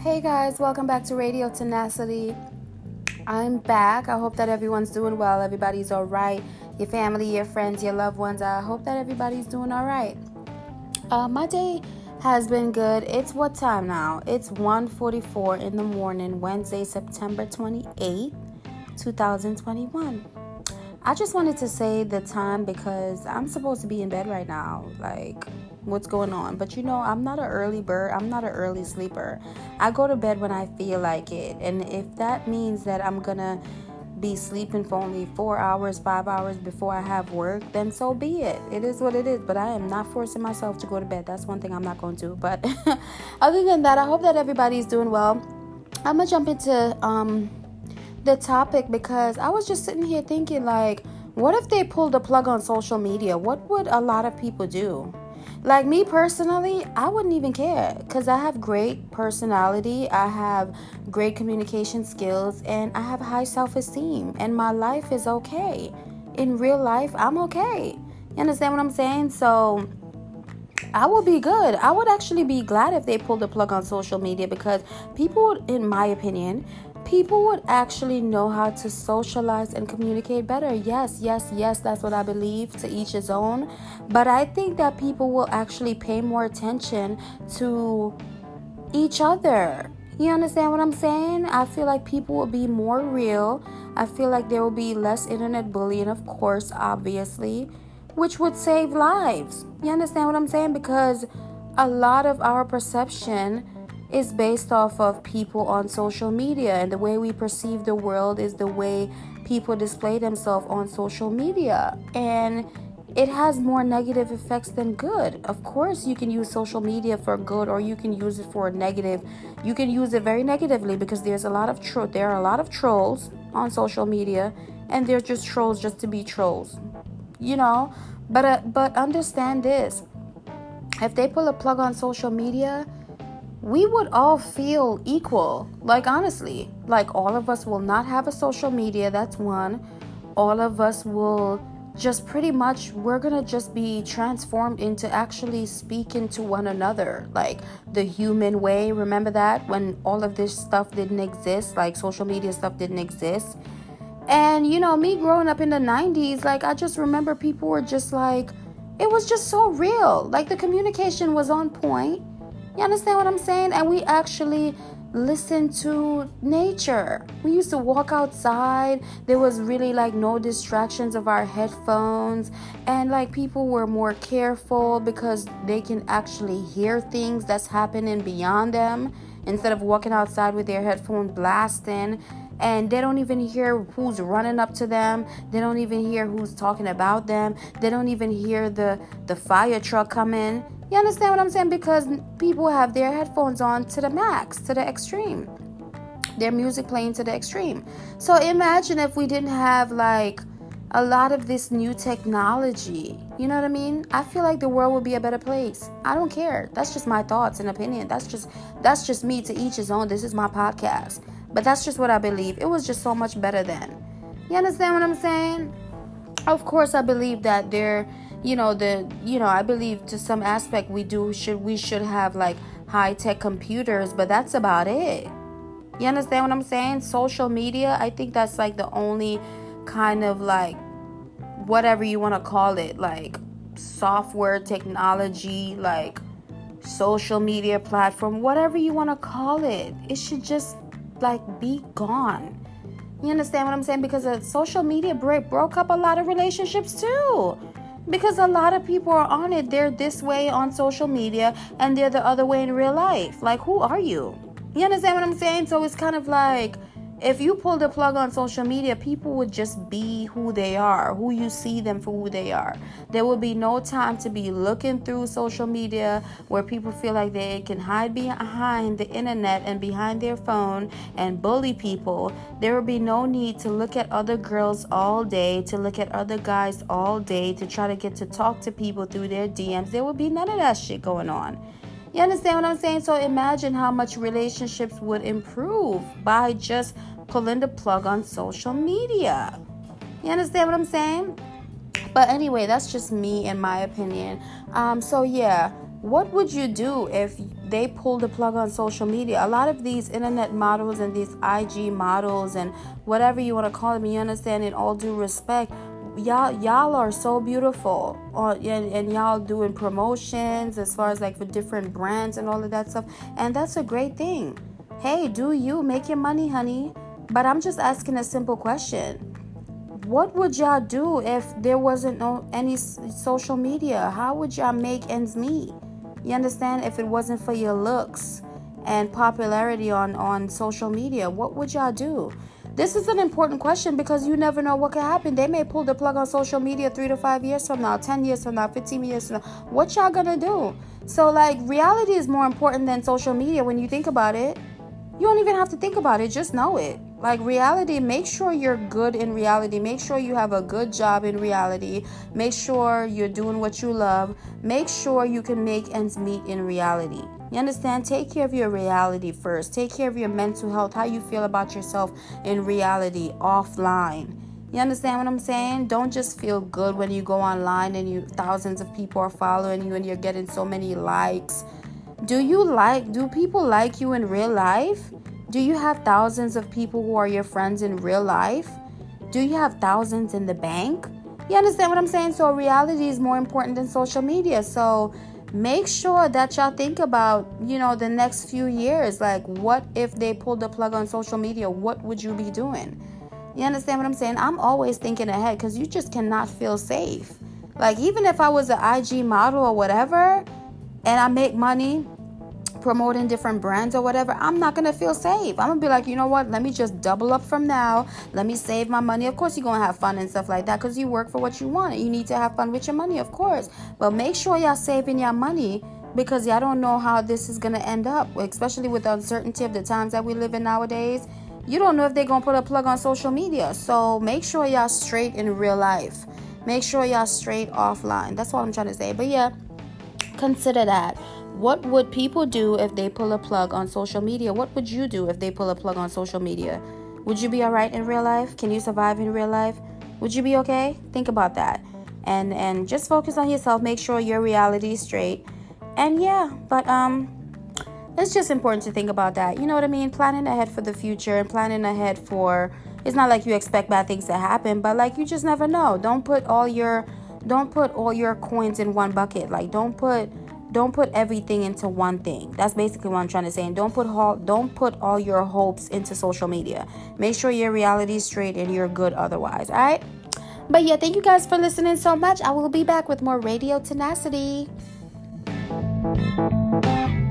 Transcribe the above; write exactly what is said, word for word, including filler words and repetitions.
Hey guys, welcome back to Radio Tenacity. I'm back. I hope that everyone's doing well. Everybody's all right. Your family, your friends, your loved ones. I hope that everybody's doing all right. Uh, my day has been good. It's what time now? It's one forty-four in the morning, Wednesday, September twenty-eighth, twenty twenty-one. I just wanted to say the time because I'm supposed to be in bed right now. Like, what's going on? But you know, I'm not an early bird. I'm not an early sleeper. I go to bed when I feel like it. And if that means that I'm going to be sleeping for only four hours, five hours before I have work, then so be it. It is what it is. But I am not forcing myself to go to bed. That's one thing I'm not going to do. But other than that, I hope that everybody's doing well. I'm going to jump into um, the topic because I was just sitting here thinking, like, what if they pulled the plug on social media? What would a lot of people do? Like me personally, I wouldn't even care because I have great personality, I have great communication skills, and I have high self-esteem, and my life is okay. In real life, I'm okay. You understand what I'm saying? So I would be good. I would actually be glad if they pulled the plug on social media because people, in my opinion, people would actually know how to socialize and communicate better. Yes, yes, yes, that's what I believe, to each his own. But I think that people will actually pay more attention to each other. You understand what I'm saying? I feel like people will be more real. I feel like there will be less internet bullying, of course, obviously, which would save lives. You understand what I'm saying? Because a lot of our perception is based off of people on social media, and the way we perceive the world is the way people display themselves on social media, and it has more negative effects than good. Of course, you can use social media for good, or you can use it for negative. You can use it very negatively because there's a lot of tro- there are a lot of trolls on social media, and they're just trolls just to be trolls, you know. But uh, but understand this: if they pull a plug on social media, we would all feel equal. Like, honestly, like all of us will not have a social media. That's one. All of us will just pretty much, we're going to just be transformed into actually speaking to one another. Like the human way. Remember that when all of this stuff didn't exist, like social media stuff didn't exist. And, you know, me growing up in the nineties, like I just remember people were just like, it was just so real. Like the communication was on point. You understand what I'm saying? And we actually listened to nature. We used to walk outside. There was really like no distractions of our headphones. And like people were more careful because they can actually hear things that's happening beyond them instead of walking outside with their headphones blasting. And they don't even hear who's running up to them. They don't even hear who's talking about them. They don't even hear the, the fire truck coming. You understand what I'm saying? Because people have their headphones on to the max, to the extreme. Their music playing to the extreme. So imagine if we didn't have like a lot of this new technology. You know what I mean? I feel like the world would be a better place. I don't care. That's just my thoughts and opinion. That's just that's just me, to each his own. This is my podcast. But that's just what I believe. It was just so much better then. You understand what I'm saying? Of course, I believe that there, you know, the, you know, I believe to some aspect we do should, we should have like high tech computers, but that's about it. You understand what I'm saying? Social media, I think that's like the only kind of like, whatever you want to call it, like software technology, like social media platform, whatever you want to call it. It should just like be gone. You understand what I'm saying? Because uh, social media break, broke up a lot of relationships too. Because a lot of people are on it. They're this way on social media and they're the other way in real life. Like, who are you? You understand what I'm saying? So it's kind of like, if you pull the plug on social media, people would just be who they are, who you see them for who they are. There will be no time to be looking through social media where people feel like they can hide behind the internet and behind their phone and bully people. There will be no need to look at other girls all day, to look at other guys all day, to try to get to talk to people through their D Ms. There will be none of that shit going on. You understand what I'm saying? So imagine how much relationships would improve by just pulling the plug on social media. You understand what I'm saying? But anyway, that's just me and my opinion. Um, so yeah, what would you do if they pull the plug on social media. A lot of these internet models and these I G models and whatever you want to call them, you understand, in all due respect, y'all y'all are so beautiful, uh, and, and y'all doing promotions as far as like for different brands and all of that stuff, and that's a great thing. Hey, do you make your money, honey? But I'm just asking a simple question. What would y'all do if there wasn't no any social media? How would y'all make ends meet? You understand? If it wasn't for your looks and popularity on, on social media, what would y'all do? This is an important question because you never know what could happen. They may pull the plug on social media three to five years from now, ten years from now, fifteen years from now. What y'all gonna do? So, like, reality is more important than social media when you think about it. You don't even have to think about it. Just know it. Like, reality, make sure you're good in reality. Make sure you have a good job in reality. Make sure you're doing what you love. Make sure you can make ends meet in reality. You understand? Take care of your reality first. Take care of your mental health, how you feel about yourself in reality, offline. You understand what I'm saying? Don't just feel good when you go online and you thousands of people are following you and you're getting so many likes. Do you like, do people like you in real life? Do you have thousands of people who are your friends in real life? Do you have thousands in the bank? You understand what I'm saying? So reality is more important than social media. So make sure that y'all think about, you know, the next few years. Like, what if they pulled the plug on social media? What would you be doing? You understand what I'm saying? I'm always thinking ahead because you just cannot feel safe. Like, even if I was an I G model or whatever, and I make money promoting different brands or whatever, I'm not going to feel safe. I'm going to be like, you know what? Let me just double up from now. Let me save my money. Of course, you're going to have fun and stuff like that because you work for what you want. And you need to have fun with your money, of course. But make sure y'all saving your money because y'all don't know how this is going to end up, especially with the uncertainty of the times that we live in nowadays. You don't know if they're going to put a plug on social media. So make sure y'all straight in real life. Make sure y'all straight offline. That's all I'm trying to say. But yeah, consider that. What would people do if they pull a plug on social media? What would you do if they pull a plug on social media? Would you be all right in real life? Can you survive in real life? Would you be okay? Think about that. And and just focus on yourself. Make sure your reality is straight. And yeah, but um, it's just important to think about that. You know what I mean? Planning ahead for the future and planning ahead for, it's not like you expect bad things to happen, but like you just never know. Don't put all your, don't put all your coins in one bucket. Like don't put, Don't put everything into one thing. That's basically what I'm trying to say. And don't put all, don't put all your hopes into social media. Make sure your reality is straight and you're good otherwise. All right? But yeah, thank you guys for listening so much. I will be back with more Radio Tenacity.